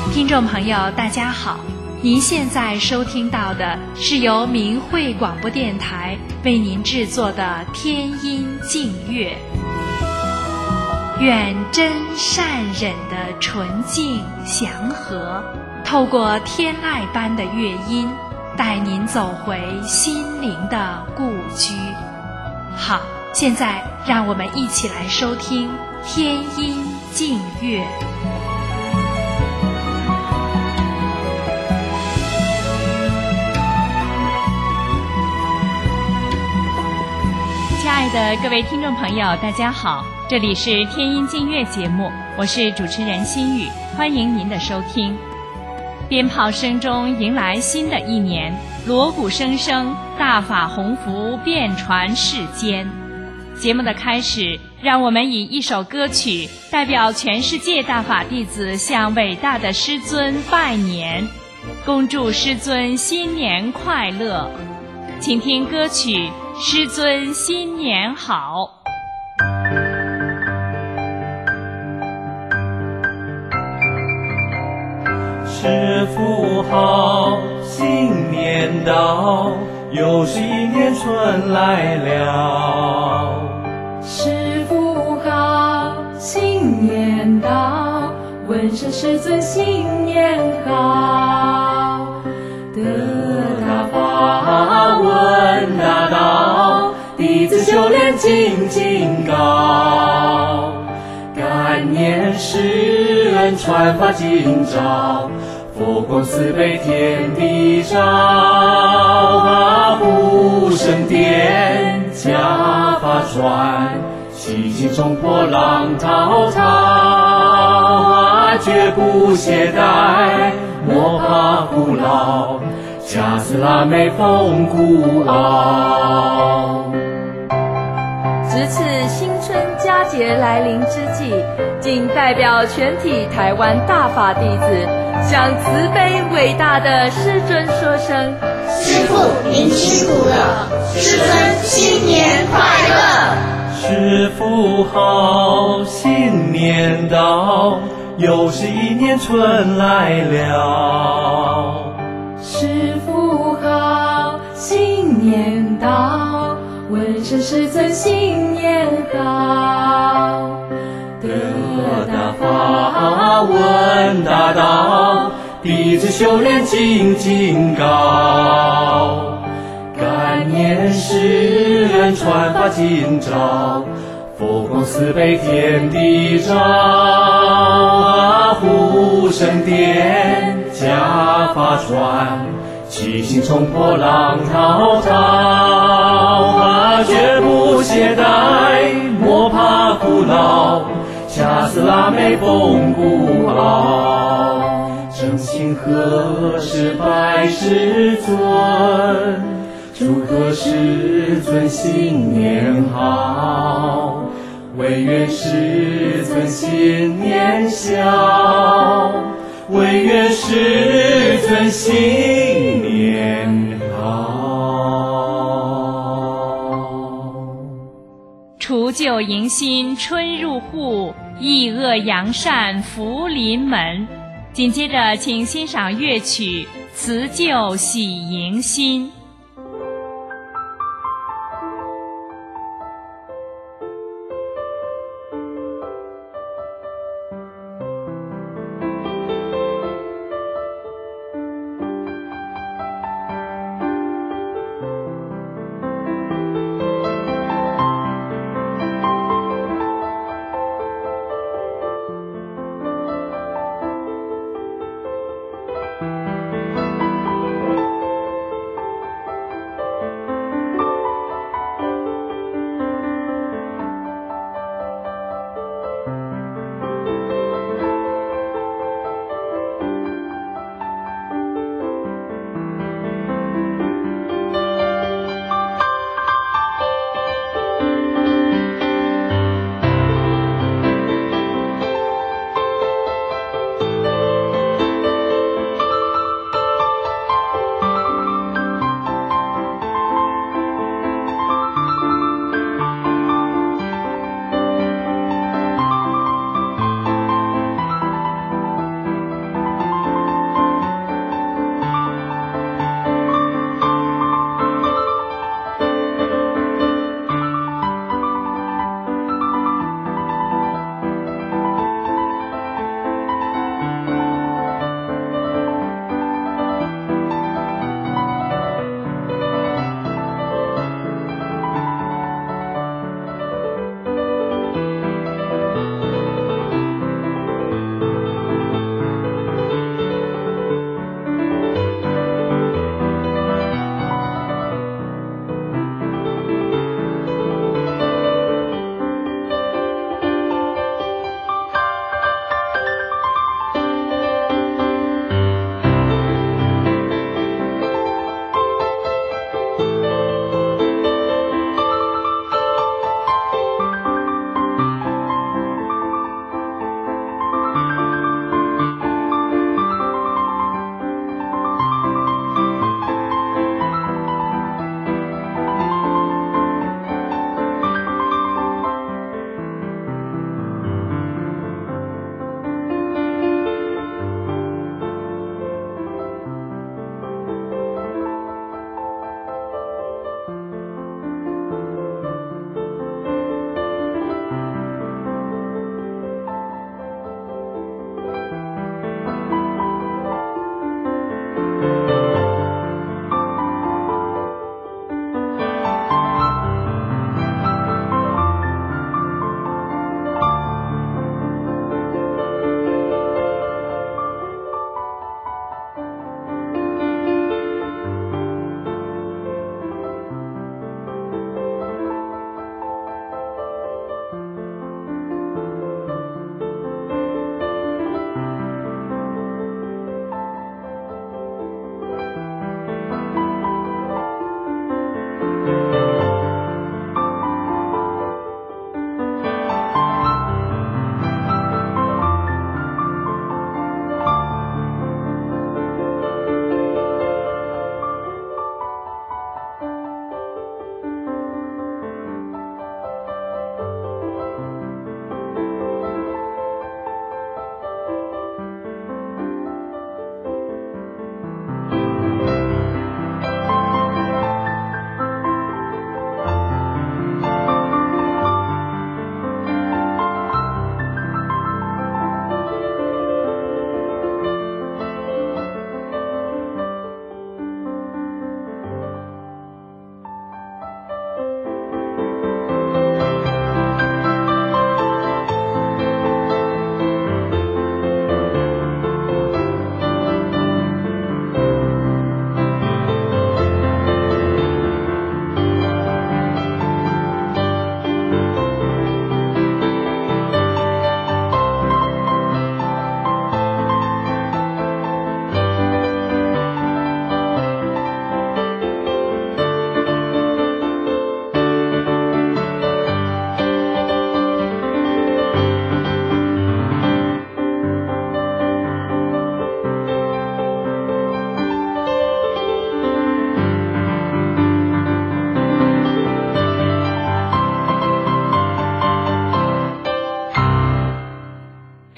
听众朋友大家好，您现在收听到的是由明慧广播电台为您制作的天音净乐。愿真善忍的纯净祥和，透过天籁般的乐音，带您走回心灵的故居。好，现在让我们一起来收听天音净乐。亲爱的各位听众朋友大家好，这里是天音净乐节目，我是主持人心雨，欢迎您的收听。鞭炮声中迎来新的一年，锣鼓声声，大法鸿福遍传世间。节目的开始，让我们以一首歌曲代表全世界大法弟子向伟大的师尊拜年，恭祝师尊新年快乐。请听歌曲《师尊新年好》。 师父好，新年到，又是一年春来了。 师父好，新年到，问声师尊新年好。得大法闻大道，弟子修炼精进高。感念师恩传法今朝，佛光慈悲天地照。护生殿家法传，西行冲破浪滔滔。绝不懈怠，莫怕苦劳，恰似腊梅风孤傲。 值此新春佳节来临之际，仅代表全体台湾大法弟子，向慈悲伟大的师尊说声： 师父您辛苦了，师尊新年快乐。 师父好，新年到，又是一年春来了。 师父好，新年到，问声师尊新年好。 得大法闻大道，弟子修炼精进高。感念师恩传法今朝，佛光慈悲天地照。护生殿家法传，七星冲破浪滔滔。绝不懈怠，莫怕苦劳，恰似腊梅风孤傲。正请何时拜师尊，祝贺师尊新年好。唯愿师尊新年孝，唯愿师尊新年好。 除旧迎新春入户，抑恶扬善福临门。紧接着请欣赏乐曲《辞旧喜迎新》。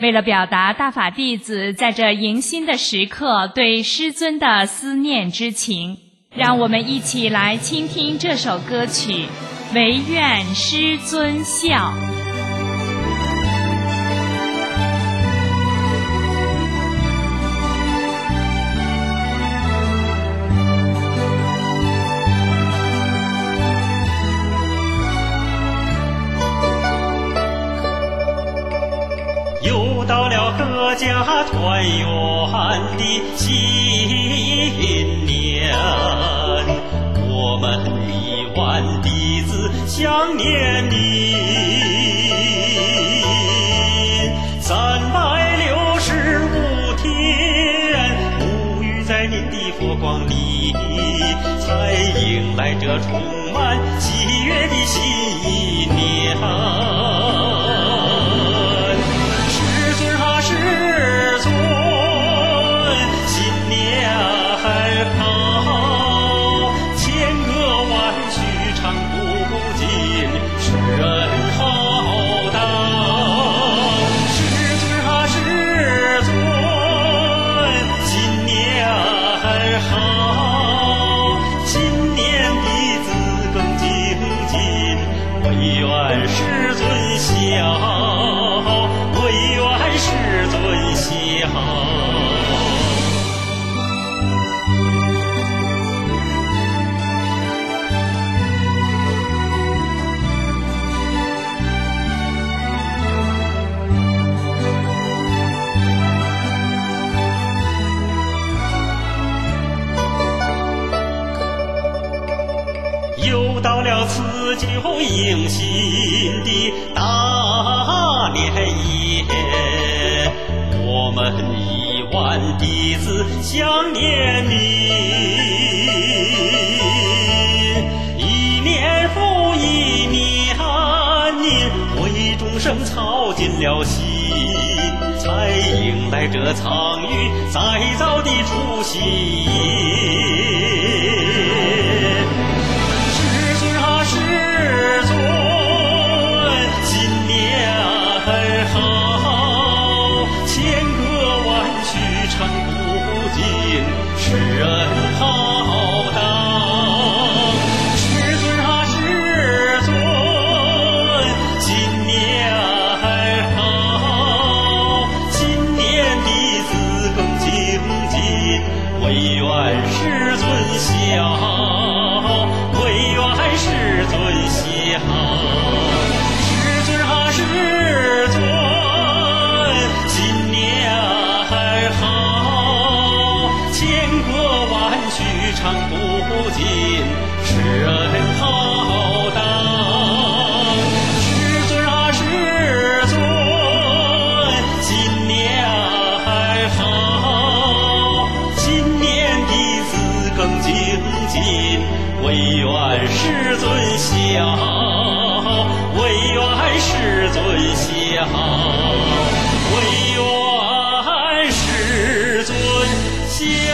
为了表达大法弟子在这迎新的时刻对师尊的思念之情，让我们一起来倾听这首歌曲《唯愿师尊笑》。 又到了阖家团圆的新年，我们10000弟子想念你，365天沐浴在您的佛光里，才迎来这充满喜悦的新一年。又到了辞旧迎新的大年夜，我们10000弟子想念你，一年复一年，您为众生操尽了心，才迎来这苍雨再造的除夕夜。世人浩荡，师尊啊师尊，新年好，新年弟子更精进，唯愿师尊笑，唯愿师尊笑。师尊啊师尊，新年好，千个万绪唱不尽，世人浩荡。师尊啊师尊，新年好，新年弟子更精进，唯愿师尊笑，唯愿师尊笑，唯愿师尊笑。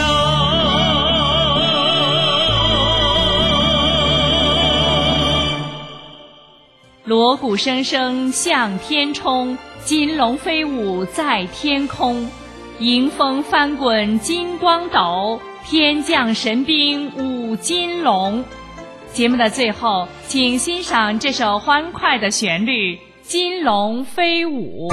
锣鼓声声向天冲，金龙飞舞在天空，迎风翻滚金光斗，天降神兵舞金龙。节目的最后，请欣赏这首欢快的旋律《金龙飞舞》。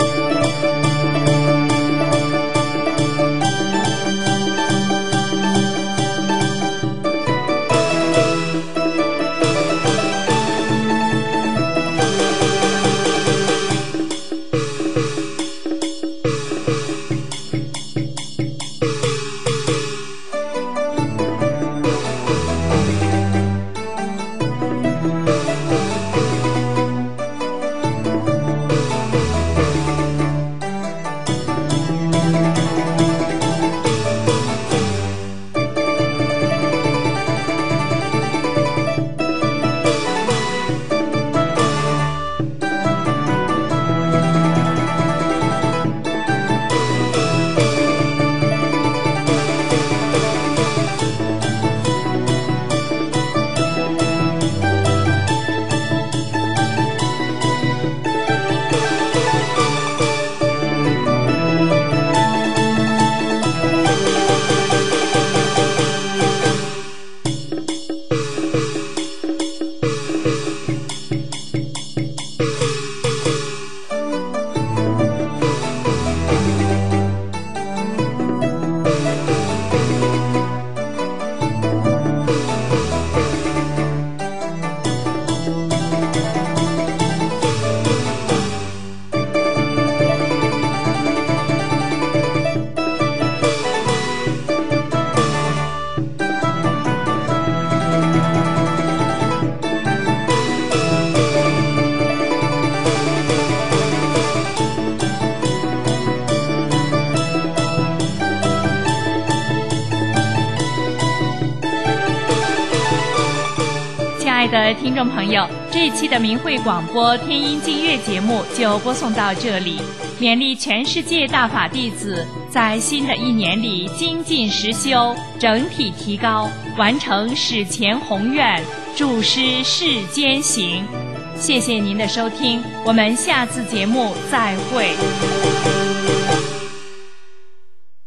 爱的听众朋友，这一期的明慧广播天音净月节目就播送到这里。勉励全世界大法弟子在新的一年里精进实修，整体提高，完成史前宏愿，助师世间行。谢谢您的收听，我们下次节目再会。